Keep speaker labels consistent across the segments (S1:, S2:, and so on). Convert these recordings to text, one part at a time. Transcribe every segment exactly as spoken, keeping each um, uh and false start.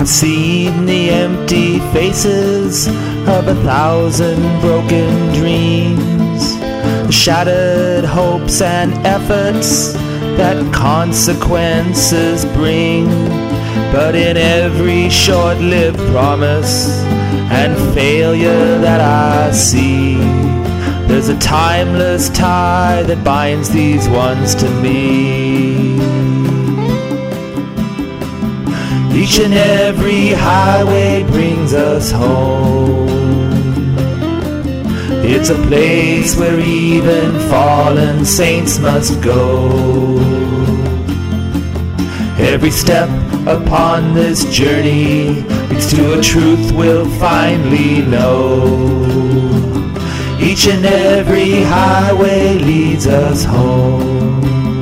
S1: I've seen the empty faces of a thousand broken dreams, the shattered hopes and efforts that consequences bring. But in every short-lived promise and failure that I see, there's a timeless tie that binds these ones to me. Each and every highway brings us home. It's a place where even fallen saints must go. Every step upon this journey leads to a truth we'll finally know. Each and every highway leads us home.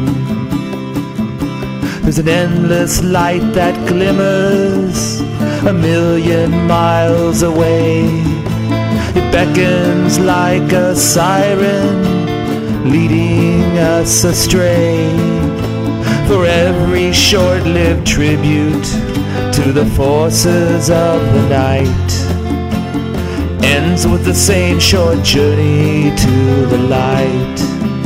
S1: There's an endless light that glimmers a million miles away. It beckons like a siren, leading us astray. For every short-lived tribute to the forces of the night ends with the same short journey to the light.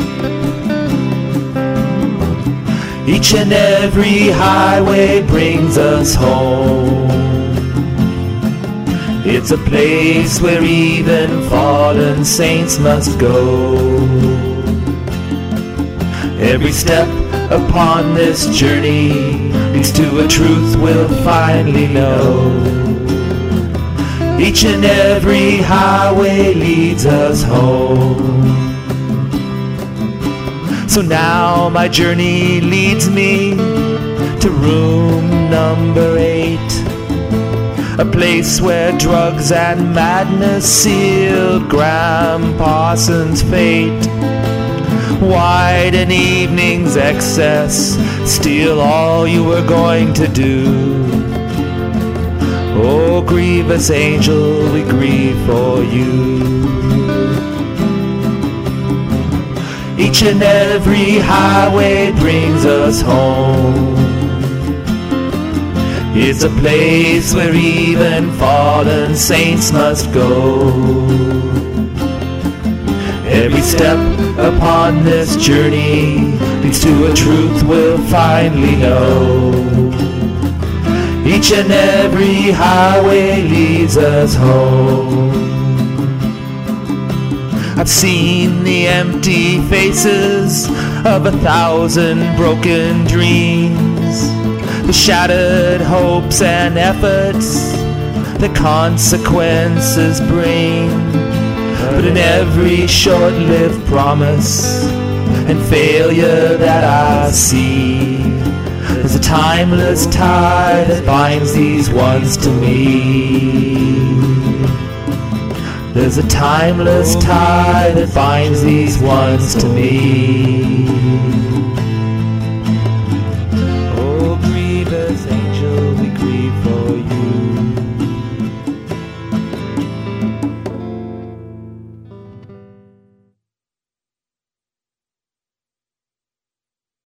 S1: Each and every highway brings us home. It's a place where even fallen saints must go. Every step upon this journey leads to a truth we'll finally know. Each and every highway leads us home. So now my journey leads me to room number eight, a place where drugs and madness sealed Graham Parsons' fate. Why'd an evening's excess steal all you were going to do? Oh, grievous angel, we grieve for you. Each and every highway brings us home. It's a place where even fallen saints must go. Every step upon this journey leads to a truth we'll finally know. Each and every highway leads us home. I've seen the empty faces of a thousand broken dreams, the shattered hopes and efforts that consequences bring. But in every short-lived promise and failure that I see, there's a timeless tie that binds these ones to me. There's a timeless tie that binds these ones to me.